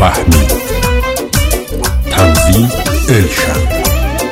Fahmi Tanzim Elşan.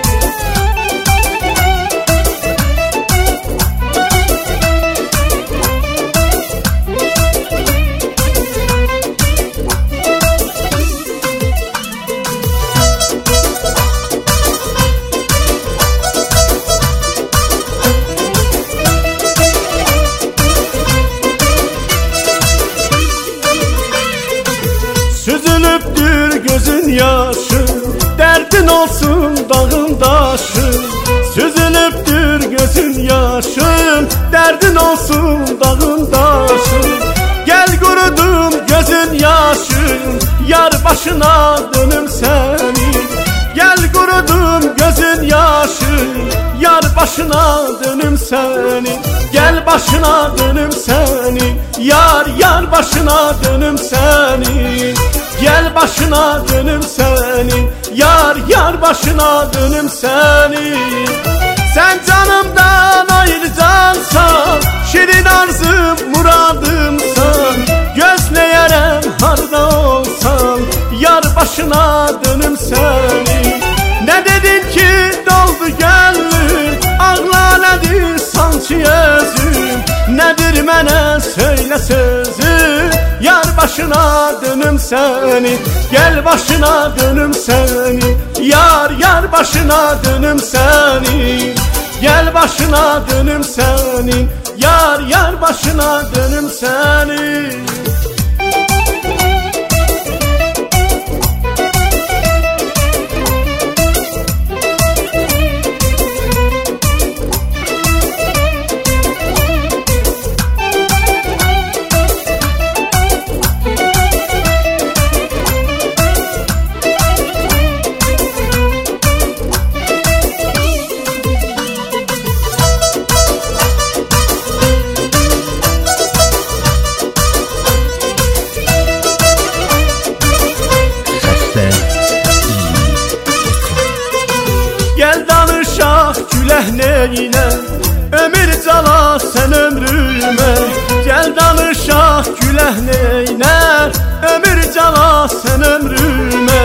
Süzülüptür gözün yaşı, derdin olsun dağın taşı. Süzülüptür gözün yaşı, derdin olsun dağın taşı. Gel kurudum gözün yaşı, yar başına dönüm seni. Gel kurudum gözün yaşı, yar başına dönüm seni. Gel başına dönüm seni, yar başına dönüm seni. Gel başına dönüm seni, yar başına dönüm seni. Sen canımdan ayrı cansan, şirin arzum muradımsan. Gözleyerem harda olsan, yar başına dönüm seni. Ne dedin ki doldu gönlüm, ağla nedir sanki özüm. Nedir mənə söyle sözü, yar başına dönüm seni. Gel başına dönüm seni, yar başına dönüm seni. Gel başına dönüm seni, yar başına dönüm seni. Gel danışaq güləh neynə, ömür cala sən ömrümə. Gel danışaq güləh neynə, ömür cala sən ömrümə.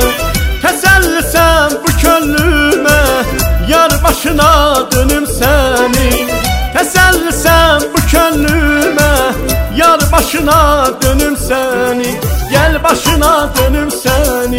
Təsəllisən bu könlümə, yar başına dönüm səni. Təsəllisən bu könlümə, yar başına dönüm səni. Gel başına dönüm səni,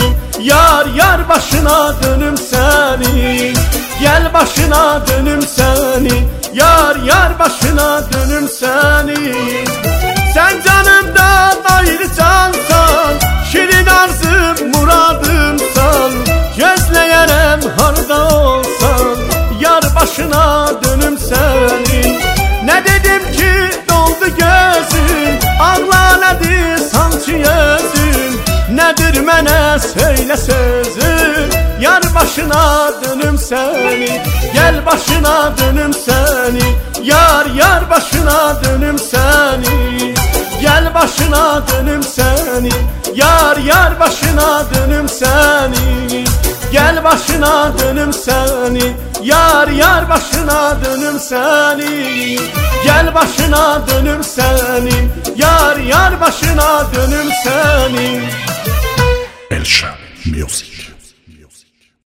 yar başına dönüm səni. Gel başına dönüm səni, yar başına dönüm səni. Sen canımdan ayrı cansan, şirin arzum muradımsan. Gözleyerem harda olsan, yar başına dönüm səni. Ne dedim ki doldu gözüm, ağla nedir sanki özüm. Nedir mənə söyle sözüm, yar başına dönüm seni. Gel başına dönüm seni, yar başına dönüm seni. Gel başına dönüm seni, yar başına dönüm seni. Gel başına dönüm seni, yar başına dönüm seni. Gel başına dönüm seni, yar başına dönüm seni. Elşan Music.